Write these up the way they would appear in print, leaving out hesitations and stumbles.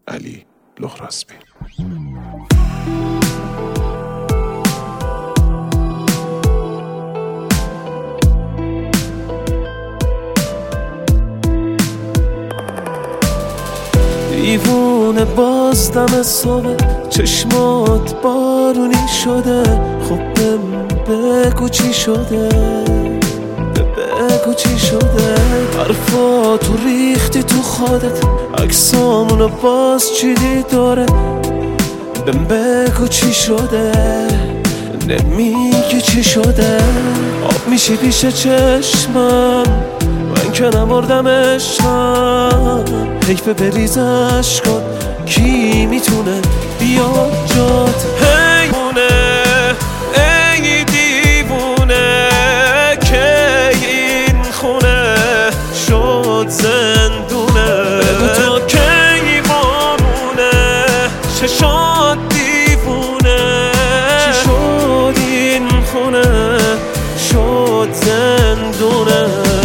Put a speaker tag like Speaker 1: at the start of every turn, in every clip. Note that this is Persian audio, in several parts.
Speaker 1: علی لهراسبی.
Speaker 2: دیوونه باز دم صبح چشمات بارونی شده. خب بگو چی شده، بگو چی شده. حرفاتو ریختی تو خودت، عکسامونو باز چیدی داره. بگو چی شده، نمیگی چی شده. آب میشی پیش چشمم، من که نمردم عشقم. حیف بریزش کن، کی میتونه بیاد جات. حیوونه ای دیوونه که این خونه شد زندونه. بگو تا کی بارونه، چشات دیوونه. چی شد این خونه شد زندونه.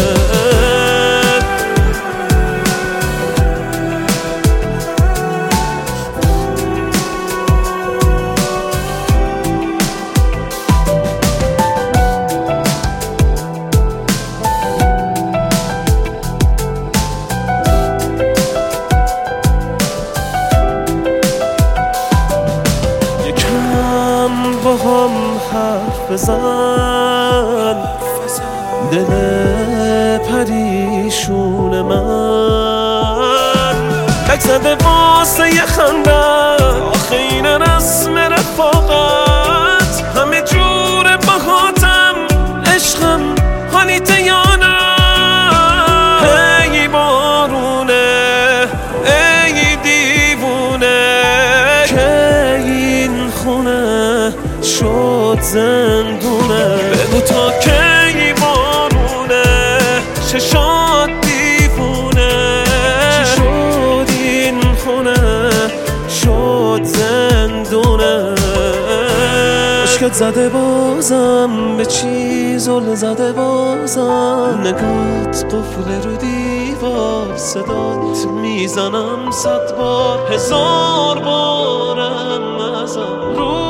Speaker 2: با هم حرف بزن، دل پریشون من تک زده واسه یه خندن. آخه این رسم رفاقت، همه جور باهاتم عشقم حالیته یا نه. ای بارونه ای دیوونه که این خونه شد زندونه. بگو تا کی بارونه، چشات دیوونه. چی شد این خونه شد زندونه. عشقت زده بازم به چی زل زده بازم. نگات قفل رو دیوار، صدات میزنم 100 بار 1000 بارم ازم.